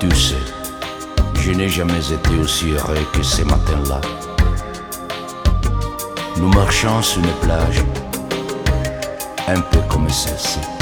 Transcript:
tu sais, je n'ai jamais été aussi heureux que ce matin-là. Nous marchons sur une plage, un peu comme celle-ci.